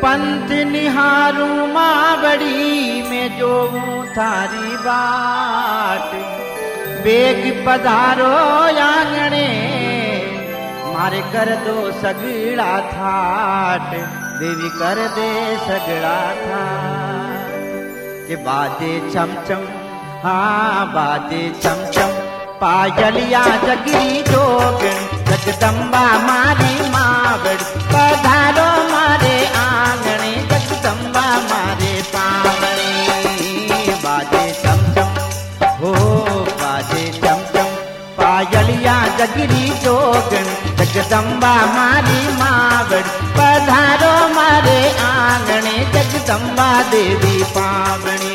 पंथ निहारू मावड़ी में जोऊं थारी बाट, बेग पधारो आंगणे मारे कर दो सगड़ा थाट, देवी कर दे सगड़ा थाट। के बाजे छम छम, हाँ बाजे छम छम, पायलिया जगरी जोगण, जगदम्बा मारी मावड़, पधारो मारे आंगणे, जगदम्बा मारे पावणे। बाजे छम छम, हो बाजे छम छम, पायलिया जगरी जोगण, जगदम्बा मारी मावड़, पधारो मारे आंगणे, जगदम्बा देवी पावणी।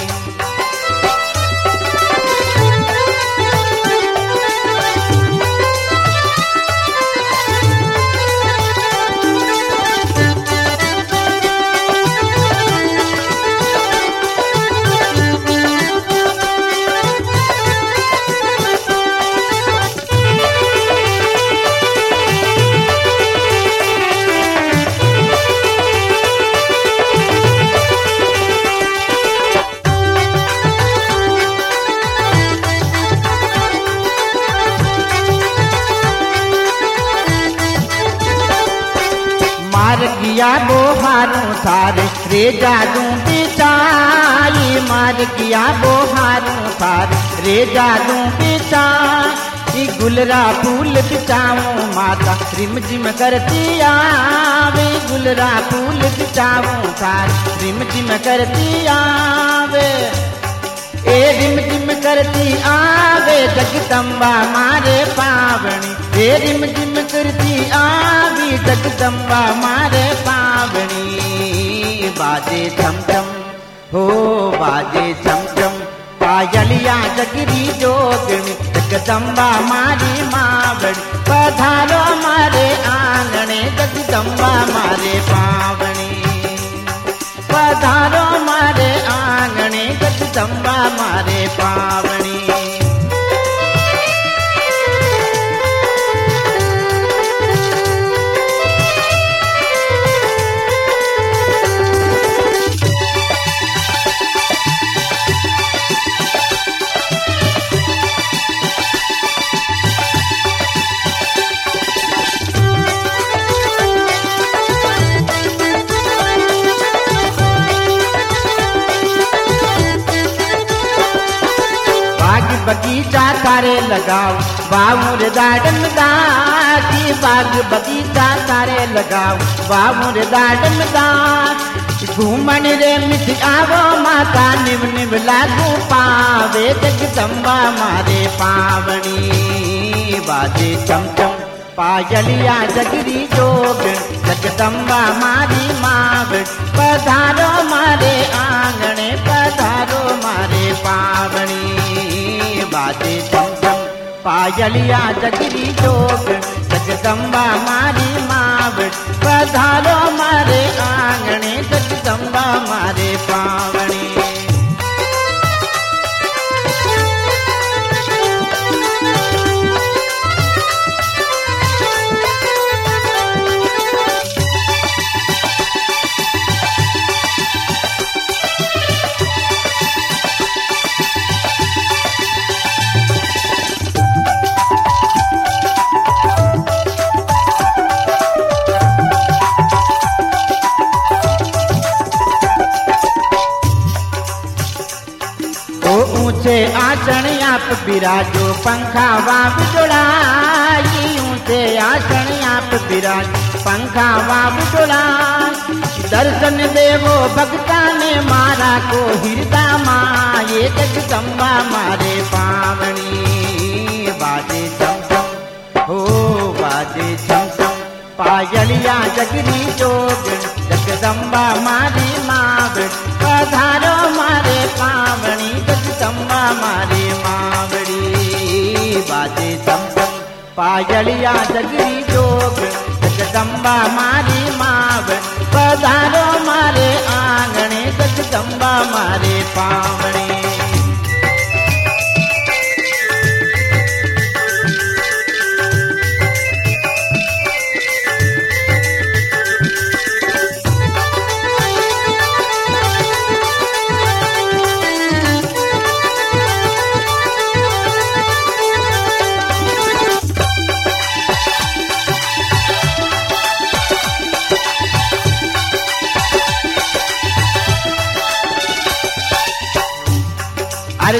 मार किया बोहारू थारे रे जादू बिचाई, मार किया बोहारू थारे रे जादू बिचाई। गुलरा फूल बिचाऊं माता रिम झिम करती आवे, गुलरा फूल बिचाऊं थारे रिम झिम करती आवे। ए रिम झिम करती आवे जगदम्बा मारे पावणी, ए रिम झिम करती आवी जगदम्बा मारे पावणी। बाजे छम छम, हो बाजे छम छम, पायलिया जगरी जोगणी, जगदम्बा मारी मावड़ी, पधारो मारे आंगणे, जगदम्बा मारे पावणी। पधारो मारे आंगणे, जगदम्बा मारे पावणी। बगीचा तारे लगाओ बाबूर गार्डन दाती, बाग बगीचा तारे लगाओ बाबूर गार्डन दाती। घूमन रे मिठ आवो माता निव निव लागू पावे, जगदम्बा मारे पावणी। बाजे छम छम, पायलिया जगरी जोगण, जगदम्बा मारी मावड़, पधारो मारे आंगणे, पधारो मारे पावणी। बाजे छम छम, पायलिया जगरी जोगण, जगदम्बा मारी मावड़, पधारो मारे आंगणे, जगदम्बा मारे पावणी। ऊंचे आसन आप बिराजो, पंखा वाव जोड़ाई, ऊंचे आसन आप बिराजो, पंखा वाव जोड़ाई। दर्शन देवो भक्ता ने मारा को हृदय माये, जगदम्बा मारे पावणी। बाजे छम छम, हो बाजे छम छम, पायलिया जगरी जोगण, जगदम्बा मारी मावड़, पधारो मारे पावणी, जगदम्बा मारे मावड़ी। बाजे छम छम, पायलिया जगरी जोगण, जगदम्बा मारी मावड़, पधारो मारे आंगणे, जगदम्बा मारे पावणी।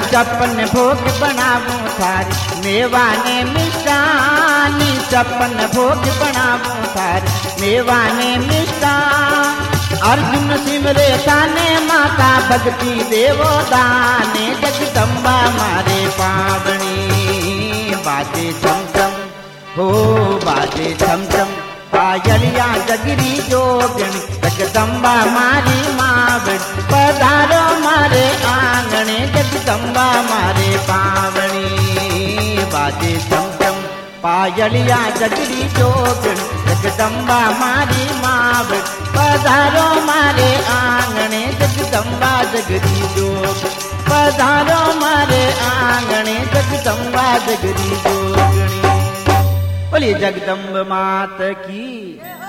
छप्पन भोग बनावूं थार मेवा ने मिष्टानी, छप्पन भोग बनावूं थार मेवा ने मिष्टान। अर्जुन सिमरे ताने माता भक्ति देवो दाने, जगदम्बा मारे पावनी बाजे छम छम हो बाजे छम छम पायलिया जगरी जोगणी, जगदम्बा मारी मावड़ी पधारो मारे आंगणे, जगदम्बा मारे पावनी बाजे छम छम पायलिया जगरी जोगणी, जगदम्बा मारी मावड़ी पधारो मारे आंगणे, जगदम्बा जगरी जोगणी पधारो मारे आंगणे, जगदम्बा जगरी जोगणी। बोलिए जगदम्ब मात की।